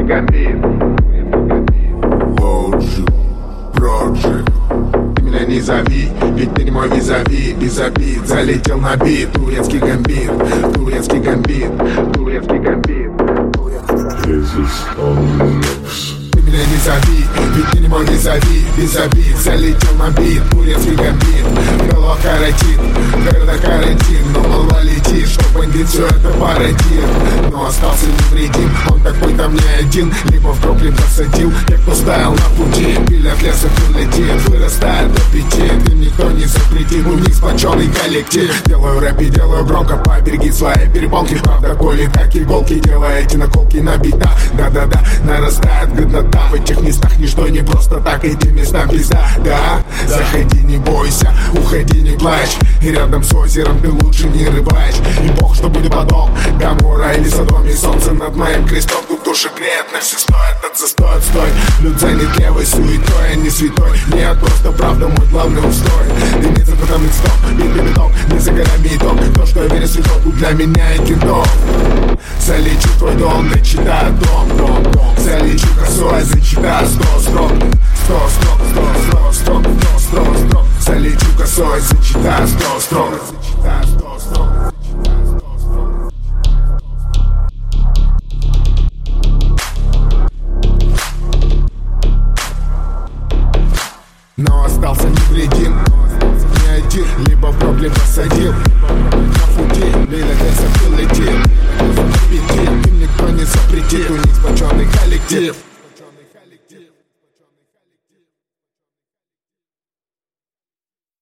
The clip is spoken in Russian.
гигабит. OG Project. Ты меня не зови, ведь ты не мой визави. Без обид залетел на бит. Турецкий гамбит, турецкий гамбит, турецкий гамбит. Ты меня не зови, ведь ты не мой визави. Без обид залетел на бит. Турецкий гамбит, голова каротин, когда карантин. Но молва летит, что бандит все это пародит. Но остался невредим, он такой-то мне один. Либо в Бруклин посадил, тех, кто стоял на пути. Пиль от леса прилетит, вырастает аппетит. Им никто не запретит, у них сплоченный коллектив. Делаю рэп и делаю громко, побереги свои перепонки. Правда колет, как иголки, делая эти наколки на бита. Да-да-да, нарастает годнота. В этих местах ничто не просто так, эти места пизда. Да, заходи, не бойся, уходи, не плачь. И рядом с озером ты лучше не рыбачь. И бог, что будет потом, Гоморра или Содом. И солнце над моим крестом, тут души греет, на все стоит от застоя, отстой. Люд занят левой суетой, а не святой. Нет, просто правда мой главный устрой. Дымится потом стоп, битый биток, не за горами итог. То, что я верю светоку, для меня и кино. Залечу твой дом, дочитаю дом. Залечу косой, зачитаю 100 строк. 100 строк. Залечу косой, зачитаю 100 строк. Но остался невредим, не один, либо в Бруклин посадил. На футе, Лиля Десса прилетел. Им никто не запретит, у них сплоченный коллектив.